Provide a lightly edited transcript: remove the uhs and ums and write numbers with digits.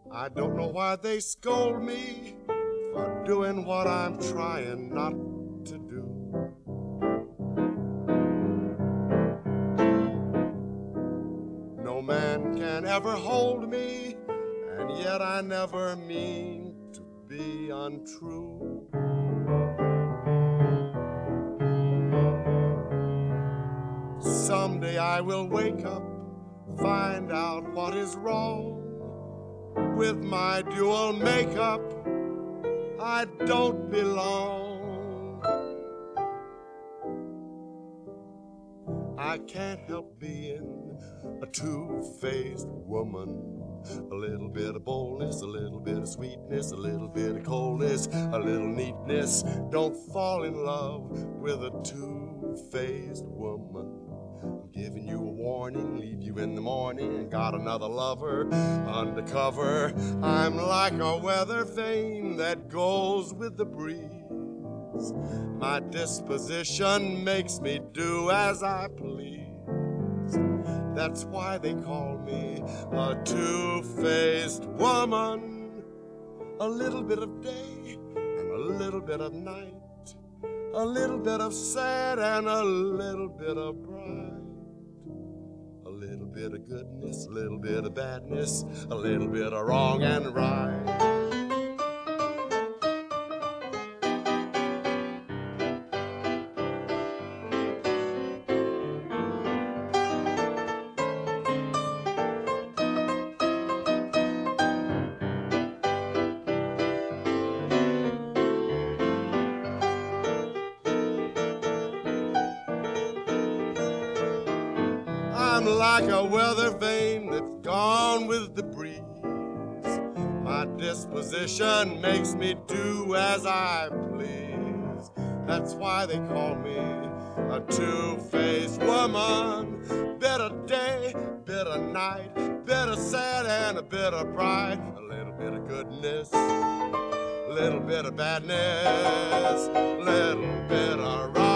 I don't know why they scold me for doing what I'm trying not to do. No man can ever hold me, and yet I never mean to be untrue. Someday I will wake up, find out what is wrong with my dual makeup. I don't belong. I can't help being a two-faced woman. A little bit of boldness, a little bit of sweetness, a little bit of coldness, a little neatness. Don't fall in love with a two-faced woman. I'm giving you a warning, leave you in the morning. Got another lover undercover. I'm like a weather vane that goes with the breeze. My disposition makes me do as I please. That's why they call me a two-faced woman. A little bit of day and a little bit of night. A little bit of sad and a little bit of bright. A little bit of goodness, a little bit of badness, a little bit of wrong and right. I'm like a weather vane that's gone with the breeze. My disposition makes me do as I please. That's why they call me a two-faced woman. Bit of day, bit of night, bit of sad and a bit of pride. A little bit of goodness, a little bit of badness, a little bit of right.